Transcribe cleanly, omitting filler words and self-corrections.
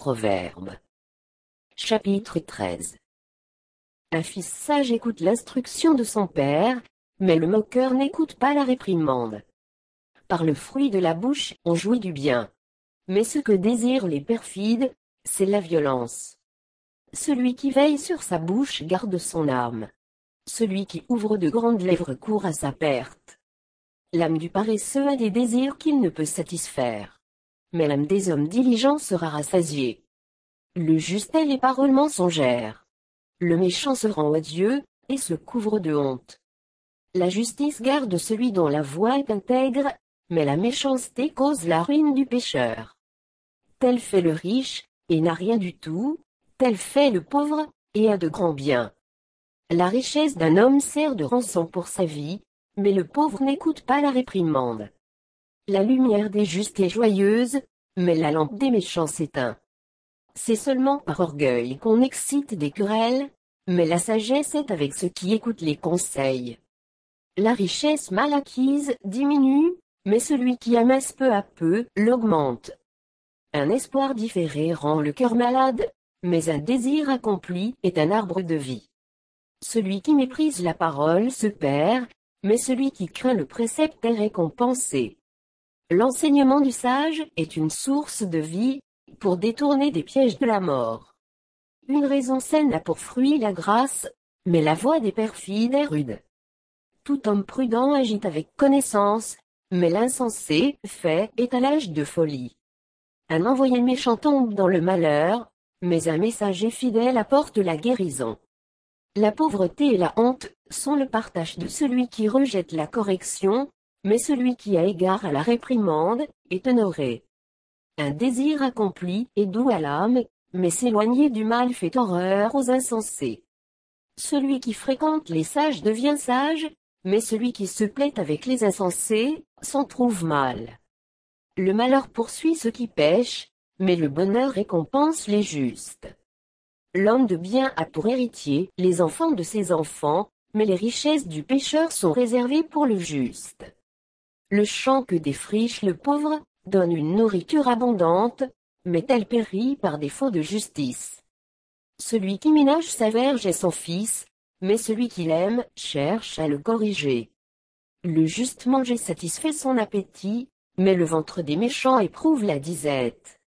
Proverbes. Chapitre 13. Un fils sage écoute l'instruction de son père, mais le moqueur n'écoute pas la réprimande. Par le fruit de la bouche on jouit du bien. Mais ce que désirent les perfides, c'est la violence. Celui qui veille sur sa bouche garde son âme. Celui qui ouvre de grandes lèvres court à sa perte. L'âme du paresseux a des désirs qu'il ne peut satisfaire. Mais l'âme des hommes diligents sera rassasiée. Le juste est les paroles mensongères. Le méchant se rend odieux, et se couvre de honte. La justice garde celui dont la voix est intègre, mais la méchanceté cause la ruine du pécheur. Tel fait le riche, et n'a rien du tout, tel fait le pauvre, et a de grands biens. La richesse d'un homme sert de rançon pour sa vie, mais le pauvre n'écoute pas la réprimande. La lumière des justes est joyeuse, mais la lampe des méchants s'éteint. C'est seulement par orgueil qu'on excite des querelles, mais la sagesse est avec ceux qui écoutent les conseils. La richesse mal acquise diminue, mais celui qui amasse peu à peu l'augmente. Un espoir différé rend le cœur malade, mais un désir accompli est un arbre de vie. Celui qui méprise la parole se perd, mais celui qui craint le précepte est récompensé. L'enseignement du sage est une source de vie, pour détourner des pièges de la mort. Une raison saine a pour fruit la grâce, mais la voix des perfides est rude. Tout homme prudent agit avec connaissance, mais l'insensé fait étalage de folie. Un envoyé méchant tombe dans le malheur, mais un messager fidèle apporte la guérison. La pauvreté et la honte sont le partage de celui qui rejette la correction, mais celui qui a égard à la réprimande est honoré. Un désir accompli est doux à l'âme, mais s'éloigner du mal fait horreur aux insensés. Celui qui fréquente les sages devient sage, mais celui qui se plaît avec les insensés s'en trouve mal. Le malheur poursuit ceux qui pêchent, mais le bonheur récompense les justes. L'homme de bien a pour héritier les enfants de ses enfants, mais les richesses du pécheur sont réservées pour le juste. Le champ que défriche le pauvre donne une nourriture abondante, mais elle périt par défaut de justice. Celui qui ménage sa verge est son fils, mais celui qui l'aime cherche à le corriger. Le juste manger satisfait son appétit, mais le ventre des méchants éprouve la disette.